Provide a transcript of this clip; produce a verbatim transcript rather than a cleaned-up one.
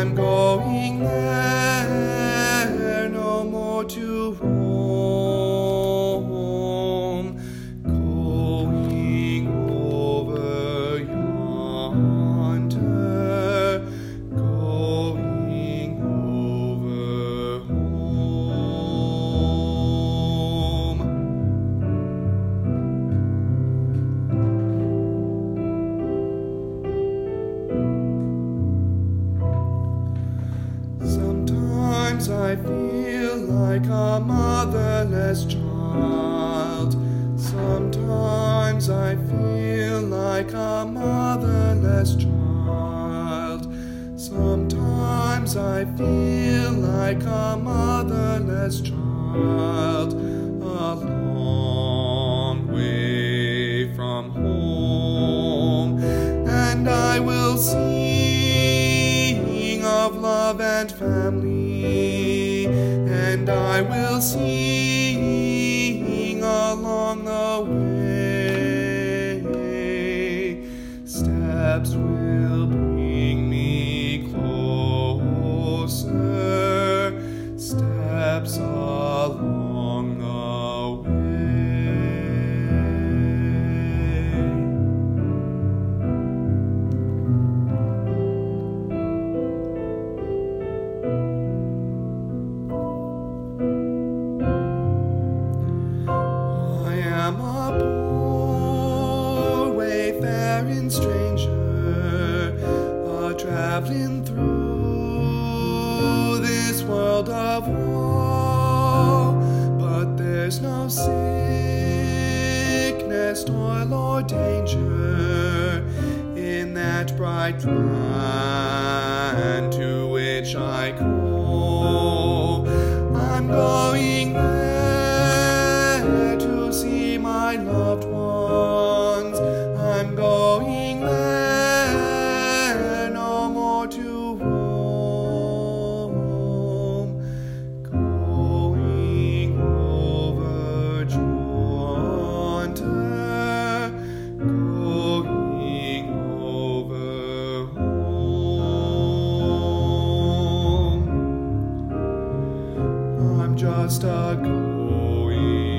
I'm going there, no more to roam, going over yonder, going over home. Sometimes I feel like a motherless child. Sometimes I feel like a motherless child. Sometimes I feel like a motherless child, a long way from home. And I will sing of love and family, and I will sing along the way. Steps will bring me closer, steps along the I'm a poor wayfaring stranger, a traveling through this world of woe. But there's no sickness, toil, or danger in that bright land to which I go. I'm going there to see my loved ones. I'm going there, no more to roam, going over yonder, going over home. I'm just a going